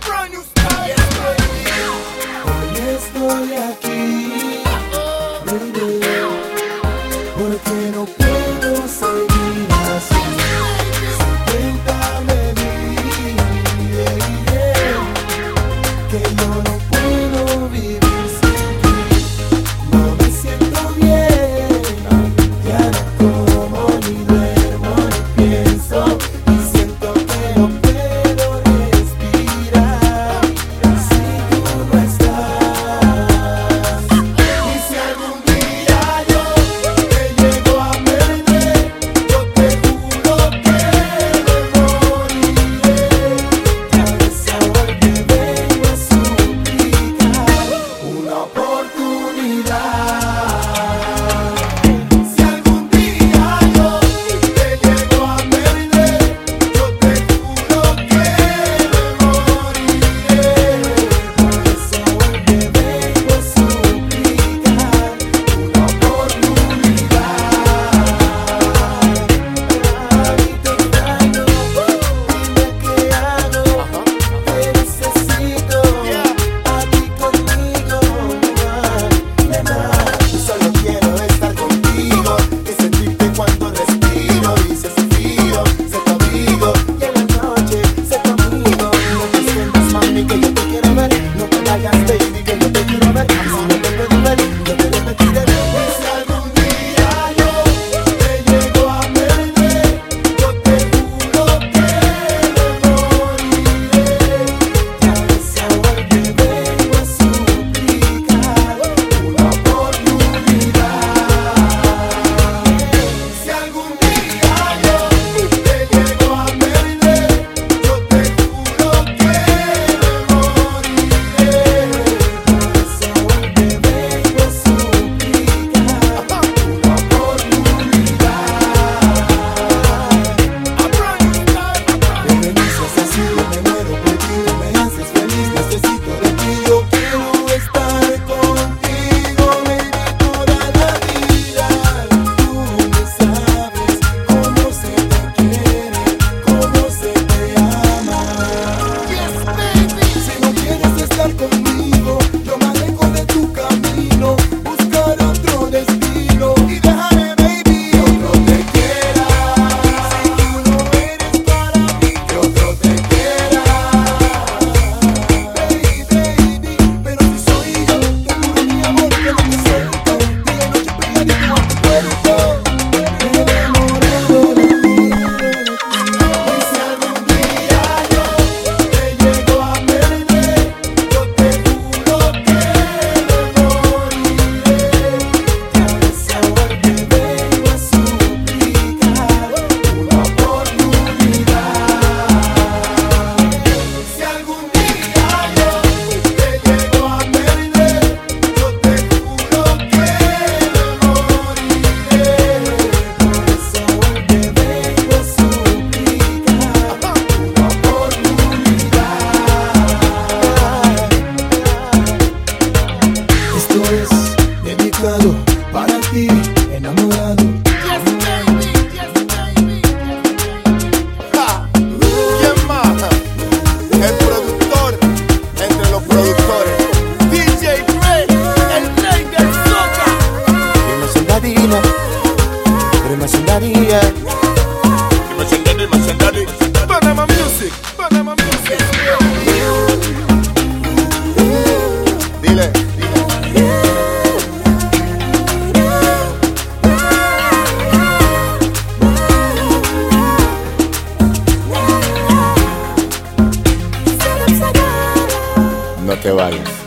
Hoy estoy aquí, baby, porque no puedo seguir así. Cuéntame bien, que yo no puedo vivir sin ti. No me siento bien, ya no como ni duermo ni pienso, y siento que no puedo respirar si tú no estás. Y si algún día yo te llego a perder, yo te juro que me moriré. Ya ves ahora que vengo a suplicar una oportunidad. Si algún día yo te llego a perder, yo te juro que me moriré. Por eso hoy que vengo a suplicar una oportunidad. Ay, te extraño, dime qué hago, te necesito aquí conmigo. Nena, solo quiero estar contigo y sentirte cuando respiro. Y si hace frío, sé tu abrigo, y en la noche sé tu amigo. No te sientas, mami, que yo te quiero ver. No te vayas, baby, que yo te quiero ver. Si no te puedo ver, yo te repetiré. Y si algún día yo te llego a perder, yo te juro que me moriré. Ya ves ahora que vengo a suplicar una oportunidad. Si algún día yo te llego a perder, yo te juro que me moriré. Por eso hoy que vengo a suplicar una oportunidad. Me dices así, me muero por ti, me haces feliz, necesito de ti, yo quiero estar contigo, baby, toda la vida. Tú me sabes cómo se te quiere, cómo se te ama. Si no quieres estar conmigo, yo me alejo de tu camino, buscar otro destino y dejaré, baby, que otro te quiera. Si tú no eres para mí, que otro te quiera. Baby, pero si soy yo, te juro mi amor que no te suelto. Día y noche pegadito a tu cuerpo, enamorado de ti. Y si algún día yo te llego a perder, yo te juro que me moriré. Ya ves ahora que vengo a suplicar una oportunidad. Si algún día yo te llego a perder, yo te juro que me moriré. Por eso hoy que vengo a suplicar una oportunidad. Esto es dedicado para ti, enamorado. ¿Quién más? El productor entre los productores, DJ Dre, el rey del soca. Dime soldadina, dime soldadina. Panama Music, Panama Music. Dile. No te vayas.